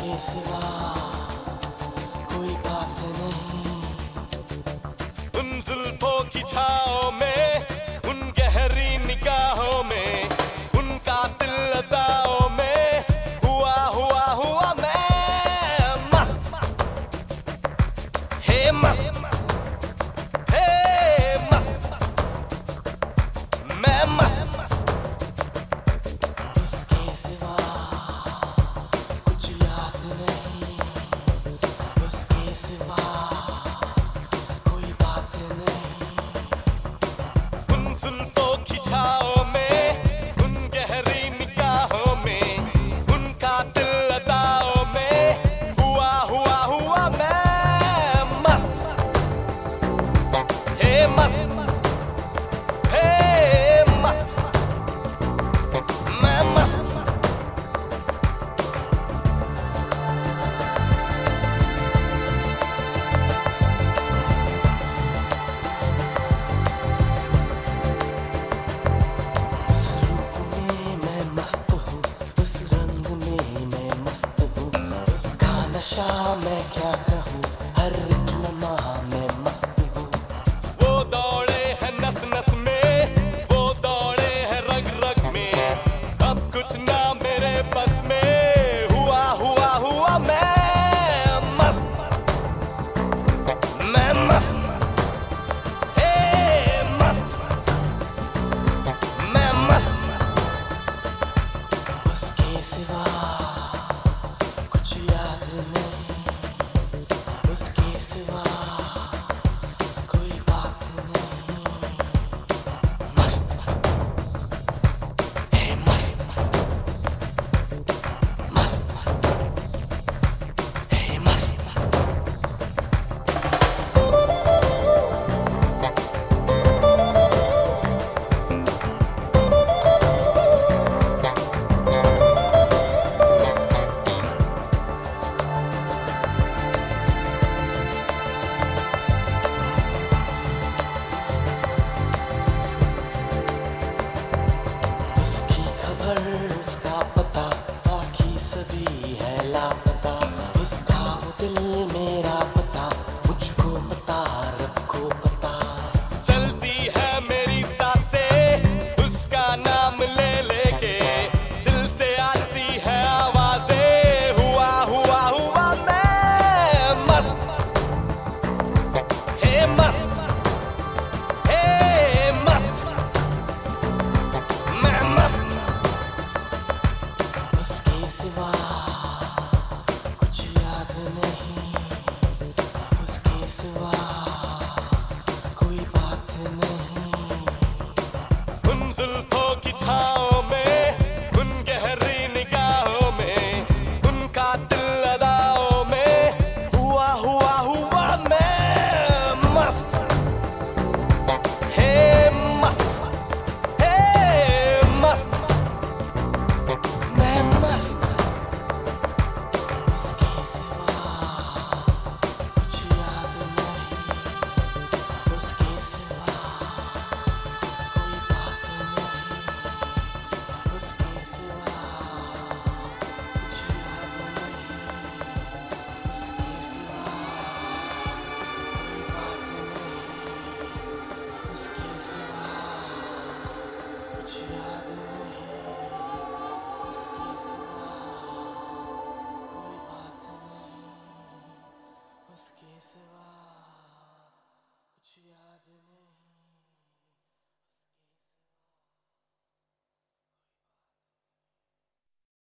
उसके सिवा कोई बात नहीं। उन जुल्फों की छाओं में, उन गहरी निगाहों में, उन कातिल अदाओं में हुआ हुआ हुआ मैं मस्त। हे मस्त, हे मस्त, मैं मस्त। उसके सिवा कुछ याद नहीं, उसके सिवा कोई बात नहीं। उन जुल्फों की छाओं में, उन गहरी निगाहों में, उन कातिल अदाओं में हुआ हुआ हुआ मैं मस्त। हे मस्त, हे मस्त, मैं मस्त। उस रूप में मैं मस्त हूँ, उस रंग में मैं मस्त हूँ, उसका नशा मैं क्या कहूँ, हर एक लम्हा मैं मस्त हूँ। वो दौड़े हैं नस नस में, वो दौड़े हैं रग रग में, अब कुछ ना मेरे बस में हुआ हुआ हुआ मैं मस्त। मैं मस्त, हे मस्त, मैं मस्त। उसके सिवा कुछ याद नहीं, उसके सिवा कोई बात नहीं। मस्त, हे मस्त, मस्त, हे मस्त। उसकी खबर, उसका पता, बाकी सभी है लापता। उसका वो दिल मेरा पता, मुझको पता, रब को पता। चलती है मेरी सांसें उसका नाम ले लेके, दिल से आती है आवाजें हुआ हुआ हुआ मैं मस्त। हे मस्त, हे मस्त, मैं मस्त। उसके सिवा कुछ याद नहीं, उसके सिवा कोई बात नहीं। उन जुल्फों की छाओं में, उन गहरी निगाहों में, उन कातिल अदाओं में हुआ हुआ हुआ मैं मस्त। हे मस्त, हे मस्त, मैं मस्त। उसके सिवा कुछ याद नहीं, उसके सिवा कोई बात नहीं। उसके सिवा कुछ याद नहीं, उसके सिवा कोई बात नहीं। उसके सिवा कुछ याद नहीं, उसके सिवा कोई बात नहीं। उसके सिवा